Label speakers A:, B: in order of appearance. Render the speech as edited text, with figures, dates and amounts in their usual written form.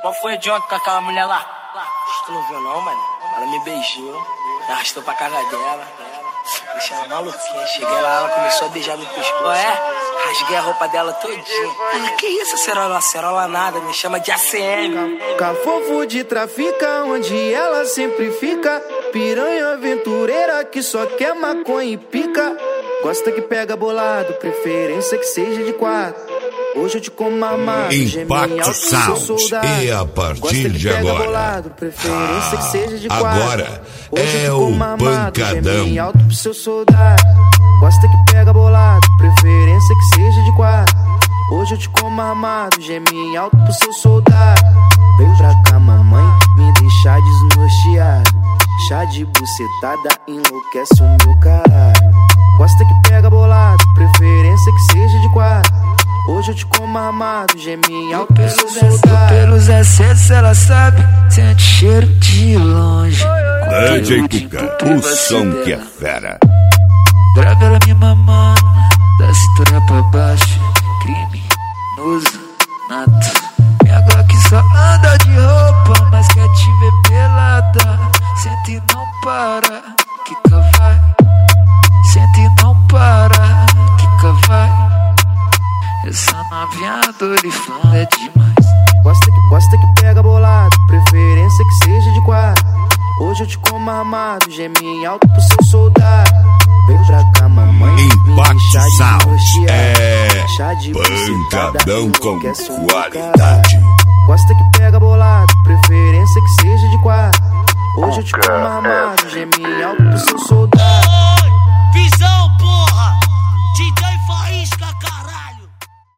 A: Qual foi de ontem com aquela mulher lá? Tu não viu não, mano? Ela me beijou, me arrastou pra casa dela. Deixei ela maluquinha. Cheguei lá, ela começou a beijar no pescoço. Rasguei a roupa dela todinha. Ela, que isso, acerola? Acerola nada, me chama de ACM.
B: Cafofo de trafica, onde ela sempre fica. Piranha aventureira que só quer maconha e pica. Gosta que pega bolado, preferência que seja de 4. Hoje eu te como armado,
C: Impacto Sound. E a partir de agora,
B: bolado, preferência que seja de 4.
C: Agora
B: hoje
C: é o pancadão.
B: Alto pro seu soldado. Gosta que pega bolado, preferência que seja de 4. Hoje eu te como armado, geme alto pro seu soldado. Vem pra cá, mamãe, me deixar desnorteado. Chá de bucetada enlouquece o meu caralho. Gosta que pega bolado, preferência que seja de 4. Hoje eu te como armado, geme alto pro seu soldado.
D: Pelos excessos ela sabe, sente cheiro de longe.
C: DJ Cuca, o som que é fera.
D: Grava ela me mamando, da cintura pra baixo. Criminoso, nato. Minha Glock só anda de roupa, mas quer te ver pelada. Sente e não para, quica vai. Sente e não para, quica vai. Essa novinha doriflando é demais.
B: Gosta que pega bolado, preferência que seja de 4. Hoje eu te como armado, geme alto pro seu soldado. Vem pra cá, mamãe,
C: Impacto Sound
B: chá de
C: pancadão com qualidade.
B: Gosta que pega bolado, preferência que seja de 4. Hoje eu te como armado, geme alto pro seu soldado.
A: Visão!